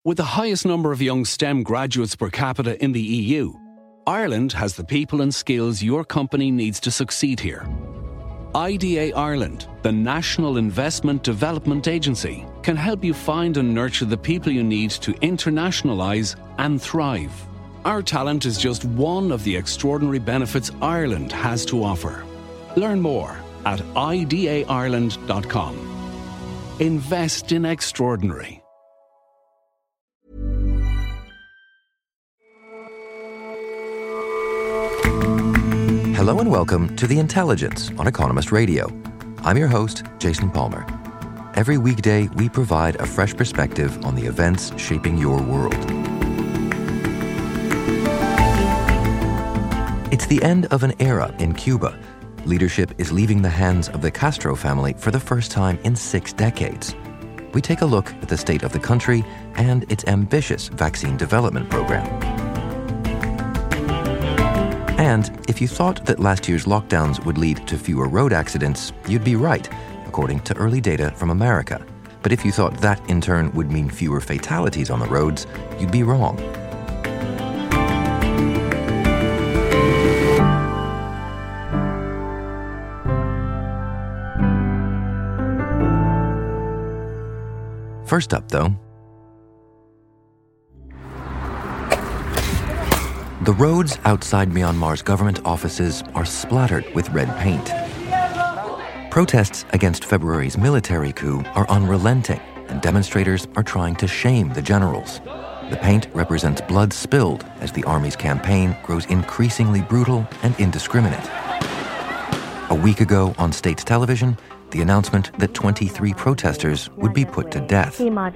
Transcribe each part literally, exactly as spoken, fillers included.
With the highest number of young STEM graduates per capita in the E U, Ireland has the people and skills your company needs to succeed here. I D A Ireland, the National Investment Development Agency, can help you find and nurture the people you need to internationalise and thrive. Our talent is just one of the extraordinary benefits Ireland has to offer. Learn more at I D A Ireland dot com. Invest in extraordinary. Hello and welcome to The Intelligence on Economist Radio. I'm your host, Jason Palmer. Every weekday, we provide a fresh perspective on the events shaping your world. It's the end of an era in Cuba. Leadership is leaving the hands of the Castro family for the first time in six decades. We take a look at the state of the country and its ambitious vaccine development program. And if you thought that last year's lockdowns would lead to fewer road accidents, you'd be right, according to early data from America. But if you thought that in turn would mean fewer fatalities on the roads, you'd be wrong. First up, though, the roads outside Myanmar's government offices are splattered with red paint. Protests against February's military coup are unrelenting, and demonstrators are trying to shame the generals. The paint represents blood spilled as the army's campaign grows increasingly brutal and indiscriminate. A week ago on state television, the announcement that twenty-three protesters would be put to death.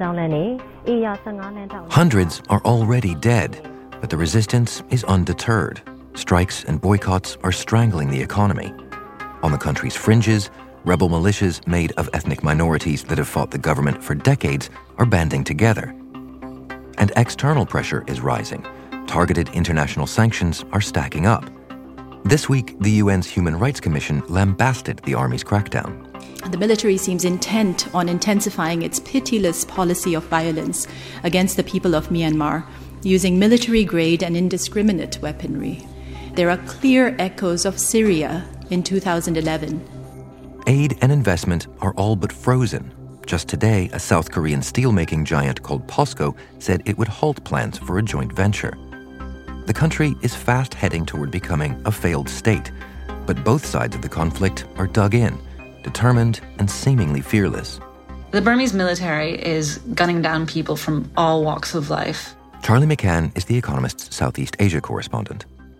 Hundreds are already dead. But the resistance is undeterred. Strikes and boycotts are strangling the economy. On the country's fringes, rebel militias made of ethnic minorities that have fought the government for decades are banding together. And external pressure is rising. Targeted international sanctions are stacking up. This week, the U N's Human Rights Commission lambasted the army's crackdown. The military seems intent on intensifying its pitiless policy of violence against the people of Myanmar, using military-grade and indiscriminate weaponry. There are clear echoes of Syria in two thousand eleven. Aid and investment are all but frozen. Just today, a South Korean steelmaking giant called POSCO said it would halt plans for a joint venture. The country is fast heading toward becoming a failed state, but both sides of the conflict are dug in, determined and seemingly fearless. The Burmese military is gunning down people from all walks of life. Charlie McCann is The Economist's Southeast Asia correspondent.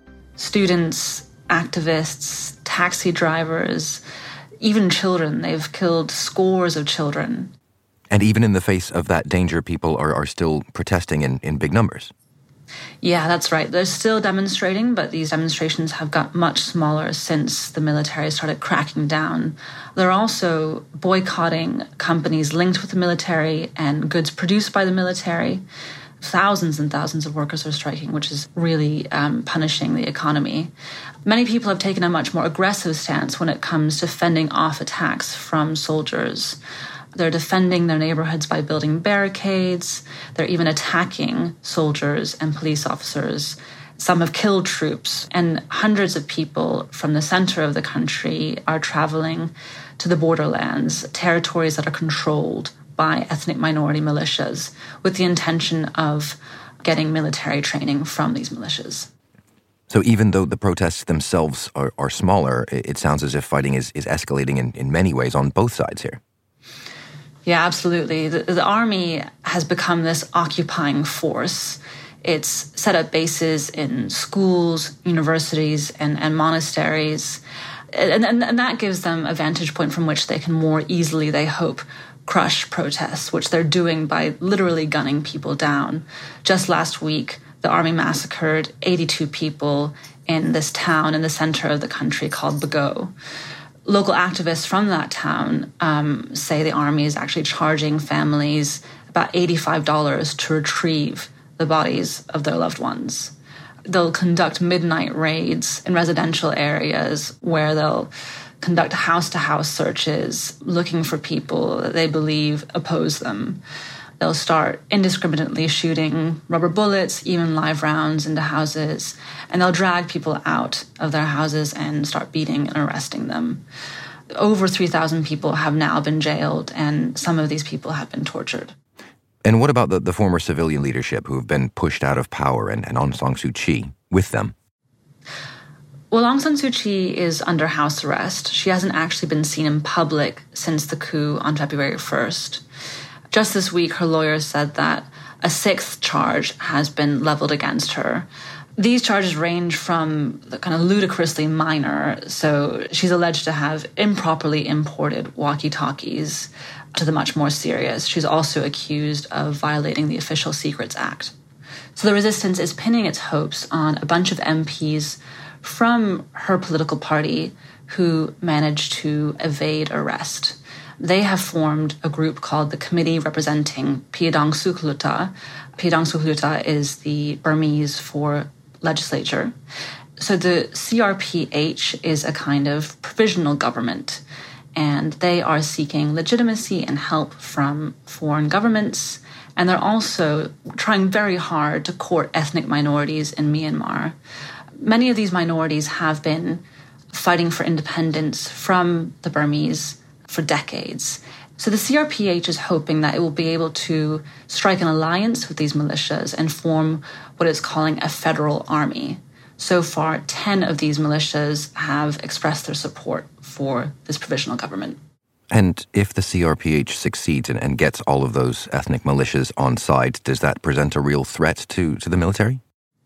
Students, activists, taxi drivers, even children. They've killed scores of children. And even in the face of that danger, people are, are still protesting in, in big numbers. Yeah, that's right. They're still demonstrating, but these demonstrations have got much smaller since the military started cracking down. They're also boycotting companies linked with the military and goods produced by the military. Thousands and thousands of workers are striking, which is really um, punishing the economy. Many people have taken a much more aggressive stance when it comes to fending off attacks from soldiers. They're defending their neighborhoods by building barricades. They're even attacking soldiers and police officers. Some have killed troops, and hundreds of people from the center of the country are traveling to the borderlands, territories that are controlled by ethnic minority militias, with the intention of getting military training from these militias. So even though the protests themselves are, are smaller, it sounds as if fighting is, is escalating in, in many ways on both sides here. Yeah, absolutely. The, the army has become this occupying force. It's set up bases in schools, universities, and, and monasteries. And, and, and that gives them a vantage point from which they can more easily, they hope, crush protests, which they're doing by literally gunning people down. Just last week, the army massacred eighty-two people in this town in the center of the country called Bago. Local activists from that town um, say the army is actually charging families about eighty-five dollars to retrieve the bodies of their loved ones. They'll conduct midnight raids in residential areas where they'll conduct house-to-house searches looking for people that they believe oppose them. They'll start indiscriminately shooting rubber bullets, even live rounds into houses, and they'll drag people out of their houses and start beating and arresting them. Over three thousand people have now been jailed, and some of these people have been tortured. And what about the, the former civilian leadership who have been pushed out of power, and, and Aung San Suu Kyi with them? Well, Aung San Suu Kyi is under house arrest. She hasn't actually been seen in public since the coup on February first. Just this week, her lawyer said that a sixth charge has been leveled against her. These charges range from the kind of ludicrously minor, so she's alleged to have improperly imported walkie-talkies, to the much more serious. She's also accused of violating the Official Secrets Act. So the resistance is pinning its hopes on a bunch of M Ps from her political party who managed to evade arrest. They have formed a group called the Committee Representing Phayadang Sukhothai. Phayadang Sukhothai is the Burmese for legislature. So the C R P H is a kind of provisional government, and they are seeking legitimacy and help from foreign governments, and they're also trying very hard to court ethnic minorities in Myanmar. Many of these minorities have been fighting for independence from the Burmese for decades. So the C R P H is hoping that it will be able to strike an alliance with these militias and form what it's calling a federal army. So far, ten of these militias have expressed their support for this provisional government. And if the C R P H succeeds and, and gets all of those ethnic militias on side, does that present a real threat to, to the military?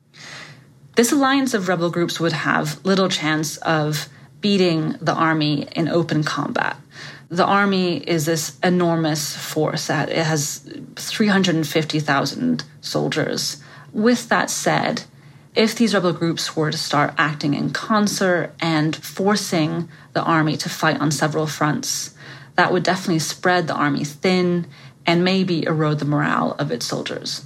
This alliance of rebel groups would have little chance of beating the army in open combat. The army is this enormous force. It has three hundred fifty thousand soldiers. With that said, if these rebel groups were to start acting in concert and forcing the army to fight on several fronts, that would definitely spread the army thin and maybe erode the morale of its soldiers.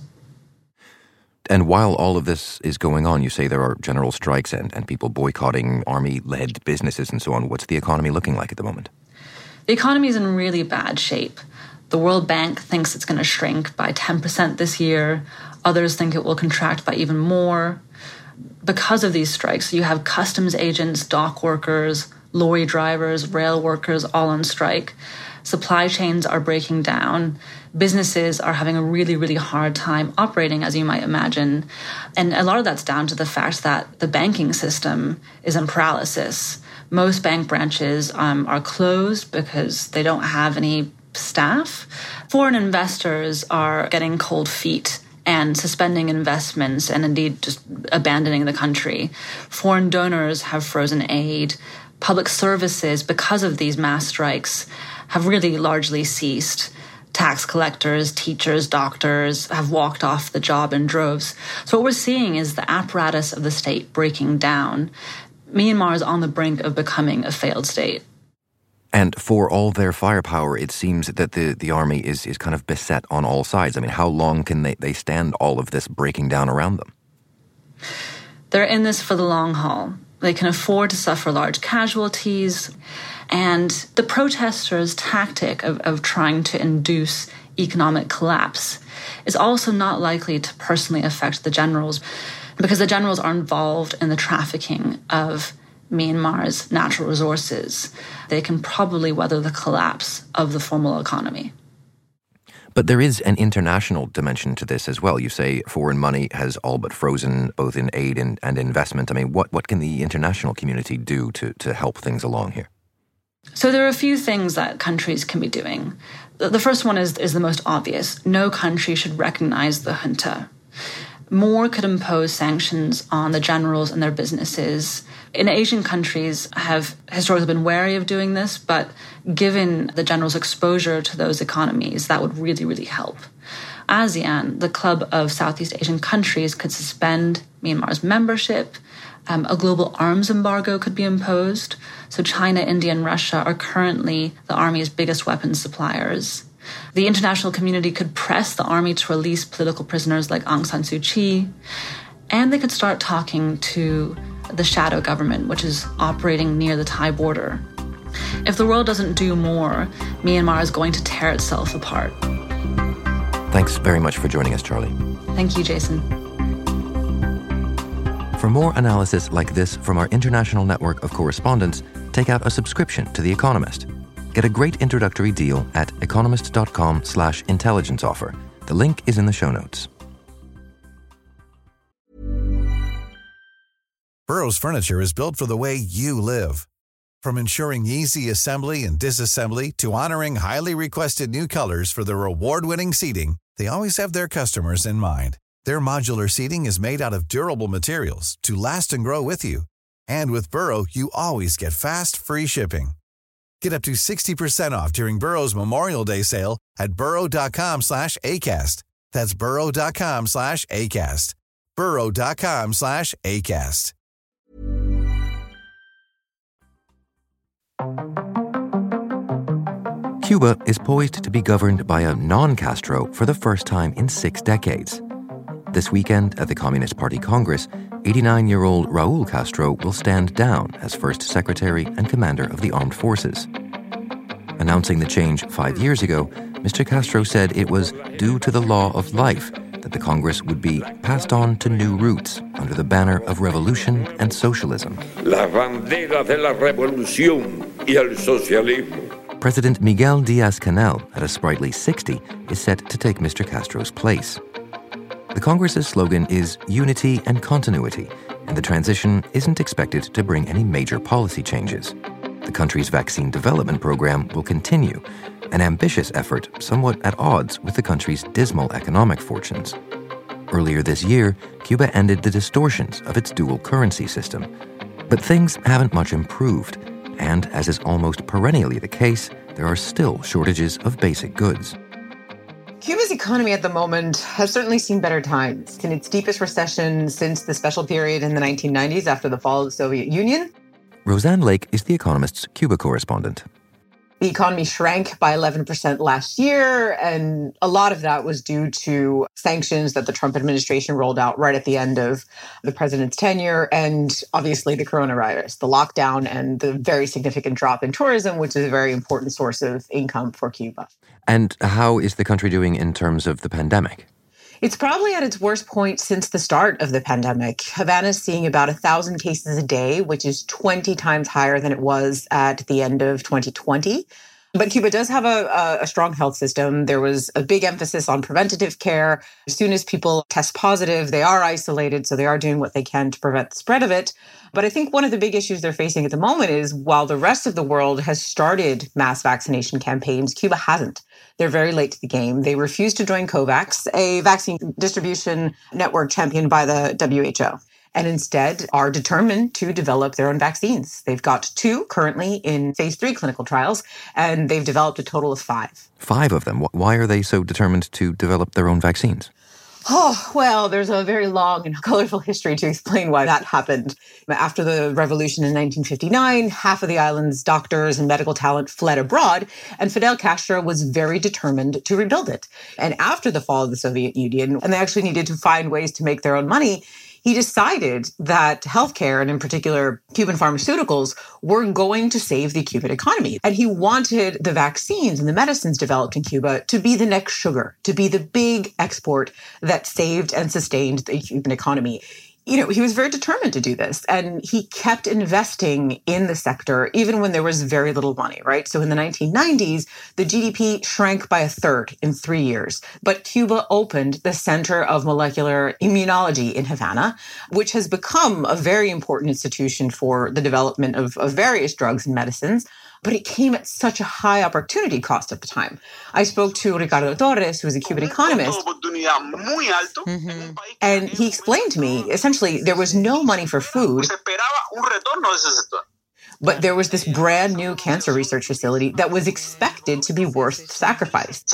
And while all of this is going on, you say there are general strikes and, and people boycotting army-led businesses and so on. What's the economy looking like at the moment? The economy is in really bad shape. The World Bank thinks it's going to shrink by ten percent this year. Others think it will contract by even more. Because of these strikes, you have customs agents, dock workers, lorry drivers, rail workers all on strike. Supply chains are breaking down. Businesses are having a really, really hard time operating, as you might imagine. And a lot of that's down to the fact that the banking system is in paralysis. Most bank branches um, are closed because they don't have any staff. Foreign investors are getting cold feet and suspending investments and indeed just abandoning the country. Foreign donors have frozen aid. Public services, because of these mass strikes, have really largely ceased. Tax collectors, teachers, doctors have walked off the job in droves. So what we're seeing is the apparatus of the state breaking down. Myanmar is on the brink of becoming a failed state. And for all their firepower, it seems that the, the army is, is kind of beset on all sides. I mean, how long can they, they stand all of this breaking down around them? They're in this for the long haul. They can afford to suffer large casualties. And the protesters' tactic of, of trying to induce economic collapse is also not likely to personally affect the generals, because the generals are involved in the trafficking of Myanmar's natural resources. They can probably weather the collapse of the formal economy. But there is an international dimension to this as well. You say foreign money has all but frozen both in aid and, and investment. I mean, what, what can the international community do to, to help things along here? So there are a few things that countries can be doing. The first one is, is the most obvious. No country should recognize the junta. More could impose sanctions on the generals and their businesses. In Asian countries have historically been wary of doing this, but given the generals' exposure to those economies, that would really, really help. ASEAN, the club of Southeast Asian countries, could suspend Myanmar's membership. Um, a global arms embargo could be imposed. So China, India, and Russia are currently the army's biggest weapons suppliers. The international community could press the army to release political prisoners like Aung San Suu Kyi. And they could start talking to the shadow government, which is operating near the Thai border. If the world doesn't do more, Myanmar is going to tear itself apart. Thanks very much for joining us, Charlie. Thank you, Jason. For more analysis like this from our international network of correspondents, take out a subscription to The Economist. Get a great introductory deal at economist.com slash intelligence offer. The link is in the show notes. Burrow's furniture is built for the way you live. From ensuring easy assembly and disassembly to honoring highly requested new colors for their award-winning seating, they always have their customers in mind. Their modular seating is made out of durable materials to last and grow with you. And with Burrow, you always get fast, free shipping. Get up to sixty percent off during Burrow's Memorial Day sale at burrow.com slash ACAST. That's burrow.com slash ACAST. burrow.com slash ACAST. Cuba is poised to be governed by a non-Castro for the first time in six decades. This weekend at the Communist Party Congress, eighty-nine-year-old Raul Castro will stand down as first secretary and commander of the armed forces. Announcing the change five years ago, Mister Castro said it was due to the law of life that the Congress would be passed on to new roots under the banner of revolution and socialism. La bandera de la revolución y el socialismo. President Miguel Díaz-Canel, at a sprightly sixty, is set to take Mister Castro's place. The Congress's slogan is unity and continuity, and the transition isn't expected to bring any major policy changes. The country's vaccine development program will continue, an ambitious effort somewhat at odds with the country's dismal economic fortunes. Earlier this year, Cuba ended the distortions of its dual currency system. But things haven't much improved, and as is almost perennially the case, there are still shortages of basic goods. Cuba's economy at the moment has certainly seen better times. In its deepest recession since the special period in the nineteen nineties after the fall of the Soviet Union. Roseanne Lake is The Economist's Cuba correspondent. The economy shrank by eleven percent last year, and a lot of that was due to sanctions that the Trump administration rolled out right at the end of the president's tenure, and obviously the coronavirus, the lockdown, and the very significant drop in tourism, which is a very important source of income for Cuba. And how is the country doing in terms of the pandemic? It's probably at its worst point since the start of the pandemic. Havana's seeing about one thousand cases a day, which is twenty times higher than it was at the end of twenty twenty. But Cuba does have a, a strong health system. There was a big emphasis on preventative care. As soon as people test positive, they are isolated, so they are doing what they can to prevent the spread of it. But I think one of the big issues they're facing at the moment is while the rest of the world has started mass vaccination campaigns, Cuba hasn't. They're very late to the game. They refuse to join COVAX, a vaccine distribution network championed by the W H O, and instead are determined to develop their own vaccines. They've got two currently in phase three clinical trials, and they've developed a total of five. Five of them? Why are they so determined to develop their own vaccines? Oh, well, there's a very long and colorful history to explain why that happened. After the revolution in nineteen fifty-nine, half of the island's doctors and medical talent fled abroad, and Fidel Castro was very determined to rebuild it. And after the fall of the Soviet Union, and they actually needed to find ways to make their own money, he decided that healthcare, and in particular Cuban pharmaceuticals, were going to save the Cuban economy. And he wanted the vaccines and the medicines developed in Cuba to be the next sugar, to be the big export that saved and sustained the Cuban economy. You know, he was very determined to do this, and he kept investing in the sector even when there was very little money, right? So in the nineteen nineties, the G D P shrank by a third in three years. But Cuba opened the Center of Molecular Immunology in Havana, which has become a very important institution for the development of, of various drugs and medicines. But it came at such a high opportunity cost at the time. I spoke to Ricardo Torres, who is a Cuban economist, mm-hmm. and he explained to me, essentially, there was no money for food, but there was this brand new cancer research facility that was expected to be worth the sacrifice.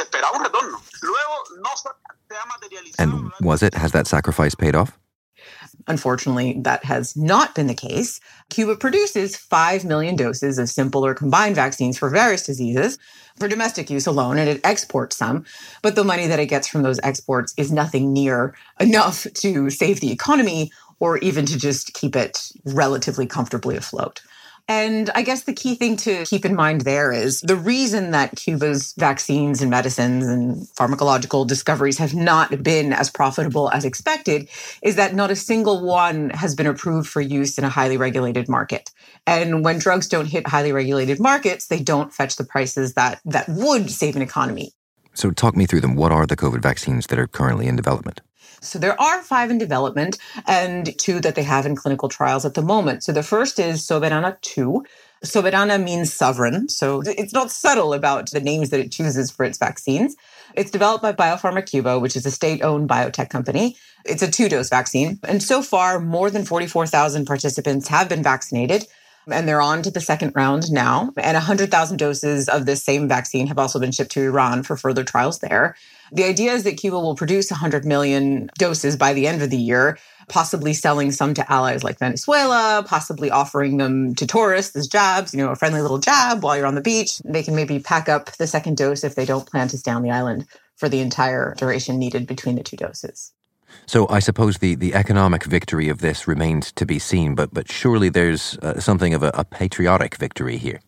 And was it? Has that sacrifice paid off? Unfortunately, that has not been the case. Cuba produces five million doses of simple or combined vaccines for various diseases for domestic use alone, and it exports some. But the money that it gets from those exports is nothing near enough to save the economy or even to just keep it relatively comfortably afloat. And I guess the key thing to keep in mind there is the reason that Cuba's vaccines and medicines and pharmacological discoveries have not been as profitable as expected is that not a single one has been approved for use in a highly regulated market. And when drugs don't hit highly regulated markets, they don't fetch the prices that, that would save an economy. So talk me through them. What are the COVID vaccines that are currently in development? So there are five in development and two that they have in clinical trials at the moment. So the first is Soberana two. Soberana means sovereign, so it's not subtle about the names that it chooses for its vaccines. It's developed by Biopharma Cuba, which is a state-owned biotech company. It's a two-dose vaccine. And so far, more than forty-four thousand participants have been vaccinated, and they're on to the second round now. And one hundred thousand doses of this same vaccine have also been shipped to Iran for further trials there. The idea is that Cuba will produce one hundred million doses by the end of the year, possibly selling some to allies like Venezuela, possibly offering them to tourists as jabs, you know, a friendly little jab while you're on the beach. They can maybe pack up the second dose if they don't plan to stay on the island for the entire duration needed between the two doses. So I suppose the, the economic victory of this remains to be seen, but but surely there's uh, something of a, a patriotic victory here.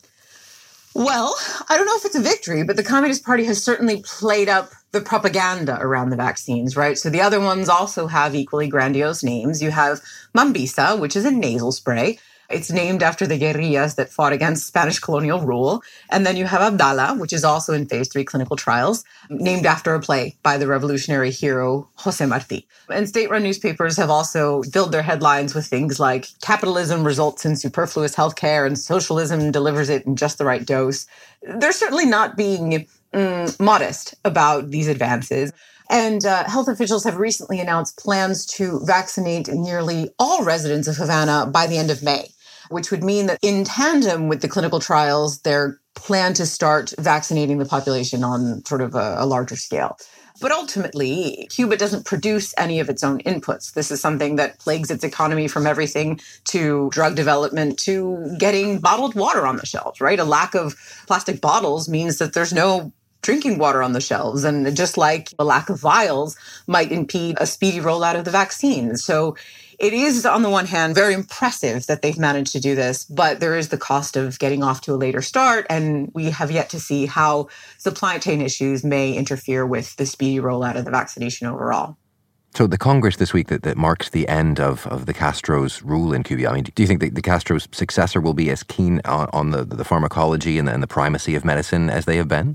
Well, I don't know if it's a victory, but the Communist Party has certainly played up the propaganda around the vaccines, right? So the other ones also have equally grandiose names. You have Mambisa, which is a nasal spray. It's named after the guerrillas that fought against Spanish colonial rule. And then you have Abdala, which is also in phase three clinical trials, named after a play by the revolutionary hero José Martí. And state-run newspapers have also filled their headlines with things like capitalism results in superfluous healthcare and socialism delivers it in just the right dose. They're certainly not being mm, modest about these advances. And uh, health officials have recently announced plans to vaccinate nearly all residents of Havana by the end of May, which would mean that in tandem with the clinical trials, they're planned to start vaccinating the population on sort of a, a larger scale. But ultimately, Cuba doesn't produce any of its own inputs. This is something that plagues its economy, from everything to drug development to getting bottled water on the shelves, right? A lack of plastic bottles means that there's no drinking water on the shelves. And just like the lack of vials might impede a speedy rollout of the vaccine. So it is, on the one hand, very impressive that they've managed to do this, but there is the cost of getting off to a later start. And we have yet to see how supply chain issues may interfere with the speedy rollout of the vaccination overall. So the Congress this week that, that marks the end of, of the Castro's rule in Cuba, I mean, do you think that the Castro's successor will be as keen on, on the, the pharmacology and the, and the primacy of medicine as they have been?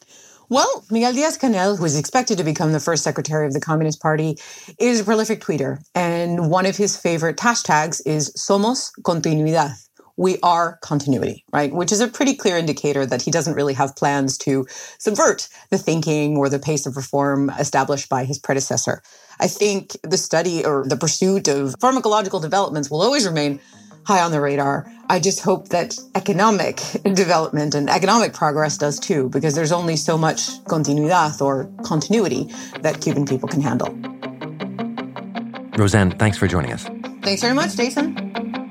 Well, Miguel Díaz-Canel, who is expected to become the first secretary of the Communist Party, is a prolific tweeter. And one of his favorite hashtags is Somos Continuidad. We are continuity, right? Which is a pretty clear indicator that he doesn't really have plans to subvert the thinking or the pace of reform established by his predecessor. I think the study or the pursuit of pharmacological developments will always remain high on the radar. I just hope that economic development and economic progress does too, because there's only so much continuidad or continuity that Cuban people can handle. Roseanne, thanks for joining us. Thanks very much, Jason.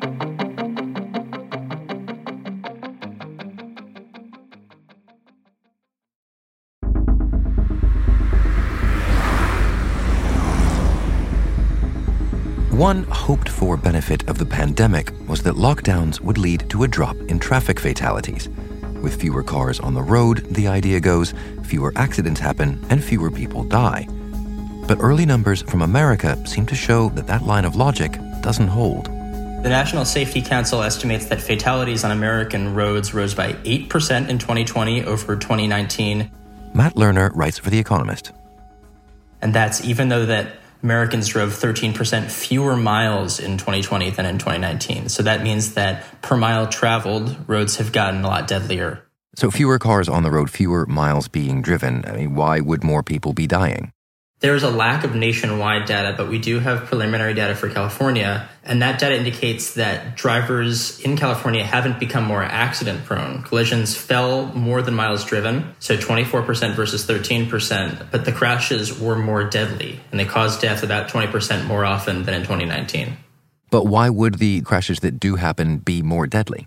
One hoped-for benefit of the pandemic was that lockdowns would lead to a drop in traffic fatalities. With fewer cars on the road, the idea goes, fewer accidents happen and fewer people die. But early numbers from America seem to show that that line of logic doesn't hold. The National Safety Council estimates that fatalities on American roads rose by eight percent in twenty twenty over twenty nineteen. Matt Lerner writes for The Economist. And that's even though that Americans drove thirteen percent fewer miles in twenty twenty than in twenty nineteen. So that means that per mile traveled, roads have gotten a lot deadlier. So fewer cars on the road, fewer miles being driven. I mean, why would more people be dying? There's a lack of nationwide data, but we do have preliminary data for California. And that data indicates that drivers in California haven't become more accident prone. Collisions fell more than miles driven, so twenty-four percent versus thirteen percent. But the crashes were more deadly, and they caused death about twenty percent more often than in twenty nineteen. But why would the crashes that do happen be more deadly?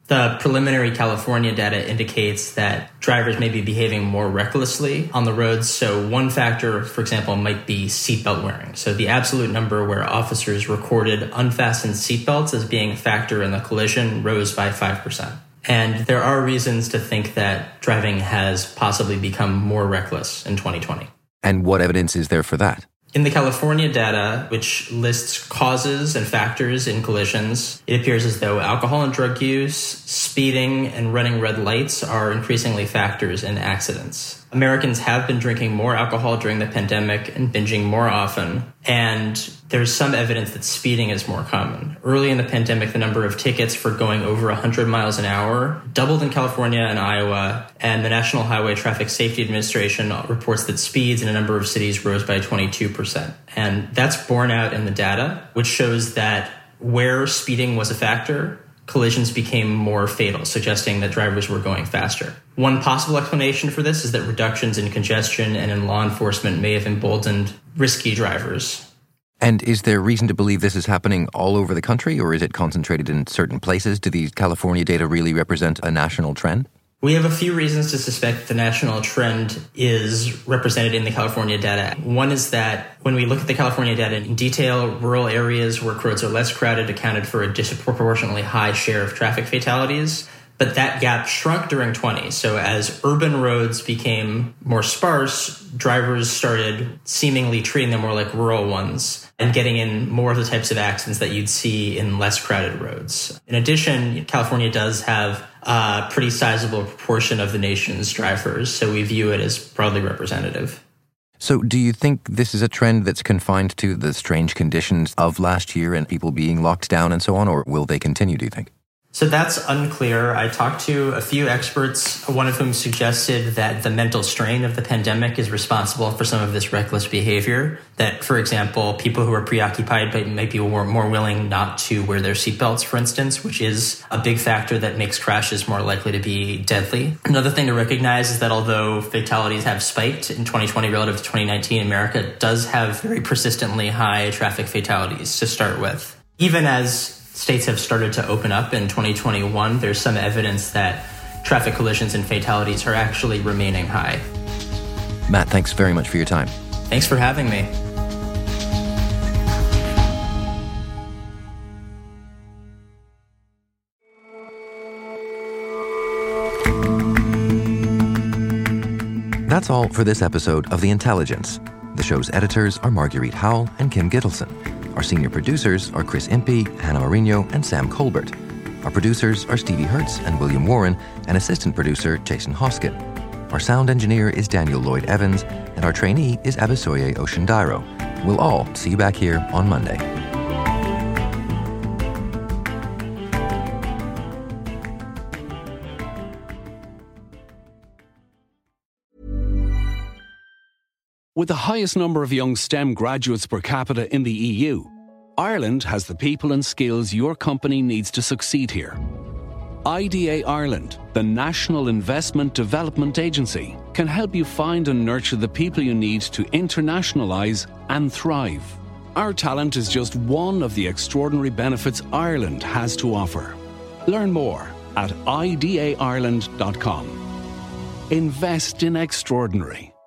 The preliminary California data indicates that drivers may be behaving more recklessly on the roads. So one factor, for example, might be seatbelt wearing. So the absolute number where officers recorded unfastened seatbelts as being a factor in the collision rose by five percent. And there are reasons to think that driving has possibly become more reckless in twenty twenty. And what evidence is there for that? In the California data, which lists causes and factors in collisions, it appears as though alcohol and drug use, speeding, and running red lights are increasingly factors in accidents. Americans have been drinking more alcohol during the pandemic and binging more often, and there's some evidence that speeding is more common. Early in the pandemic, the number of tickets for going over one hundred miles an hour doubled in California and Iowa, and the National Highway Traffic Safety Administration reports that speeds in a number of cities rose by twenty-two percent. And that's borne out in the data, which shows that where speeding was a factor, collisions became more fatal, suggesting that drivers were going faster. One possible explanation for this is that reductions in congestion and in law enforcement may have emboldened risky drivers. And is there reason to believe this is happening all over the country, or is it concentrated in certain places? Do these California data really represent a national trend? We have a few reasons to suspect the national trend is represented in the California data. One is that when we look at the California data in detail, rural areas where roads are less crowded accounted for a disproportionately high share of traffic fatalities. But that gap shrunk during twenty. So as urban roads became more sparse, drivers started seemingly treating them more like rural ones and getting in more of the types of accidents that you'd see in less crowded roads. In addition, California does have a pretty sizable proportion of the nation's drivers, so we view it as broadly representative. So do you think this is a trend that's confined to the strange conditions of last year and people being locked down and so on, or will they continue, do you think? So that's unclear. I talked to a few experts, one of whom suggested that the mental strain of the pandemic is responsible for some of this reckless behavior. That, for example, people who are preoccupied might be more, more willing not to wear their seatbelts, for instance, which is a big factor that makes crashes more likely to be deadly. Another thing to recognize is that although fatalities have spiked in twenty twenty relative to twenty nineteen, America does have very persistently high traffic fatalities to start with. Even as states have started to open up in twenty twenty-one, there's some evidence that traffic collisions and fatalities are actually remaining high. Matt, thanks very much for your time. Thanks for having me. That's all for this episode of The Intelligence. The show's editors are Marguerite Howell and Kim Gittleson. Our senior producers are Chris Impey, Hannah Marino, and Sam Colbert. Our producers are Stevie Hertz and William Warren, and assistant producer Jason Hoskin. Our sound engineer is Daniel Lloyd Evans, and our trainee is Abisoye Oshindairo. We'll all see you back here on Monday. With the highest number of young STEM graduates per capita in the E U, Ireland has the people and skills your company needs to succeed here. I D A Ireland, the National Investment Development Agency, can help you find and nurture the people you need to internationalise and thrive. Our talent is just one of the extraordinary benefits Ireland has to offer. Learn more at I D A Ireland dot com. Invest in extraordinary.